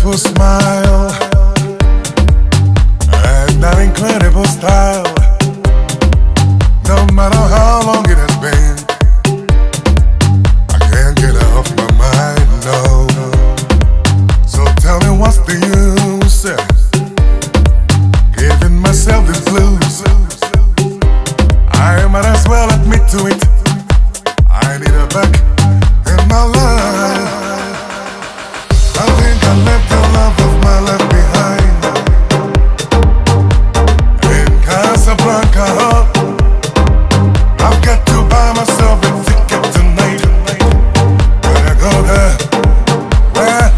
beautiful smile and that incredible style. No matter how long it has been, I can't get it off my mind, no. So tell me what's the use, giving myself these blues. I might as well admit to it, I need her back in my life. I think I left the love of my life behind in Casablanca. I've got to buy myself a ticket tonight. Gotta go there, where?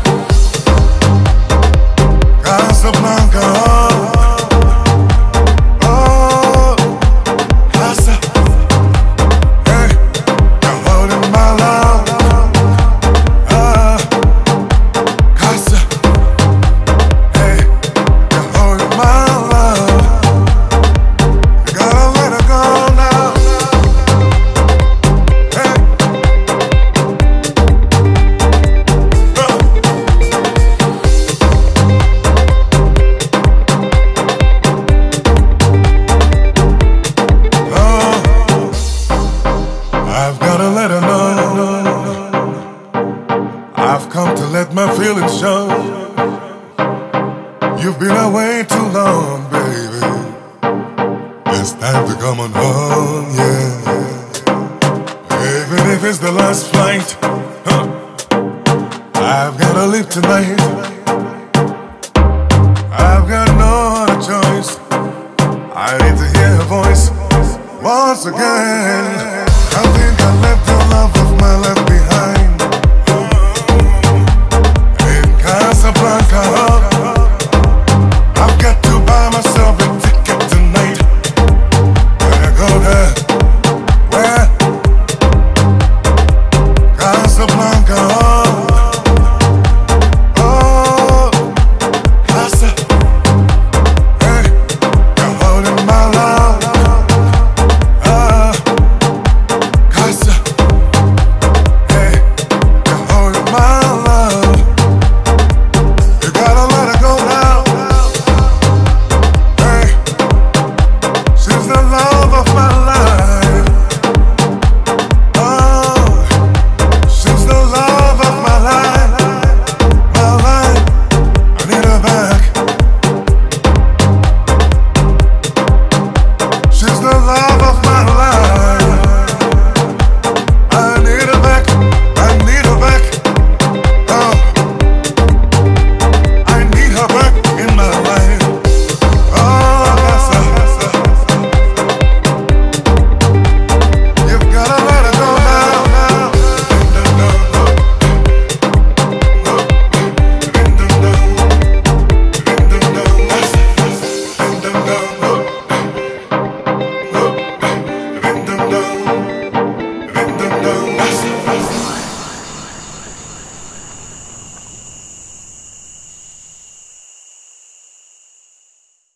Casablanca. Oh, Casa. Hey, you're holding my love. Casa. Hey, you're holding my love. You gotta let her go now. Hey. I've gotta let her know I've come to let my feelings show. You've been away too long, baby. It's time to come on home, yeah. Even if it's the last flight, I've gotta leave tonight. I've got no other choice. I need to hear her voice once again. I think I left her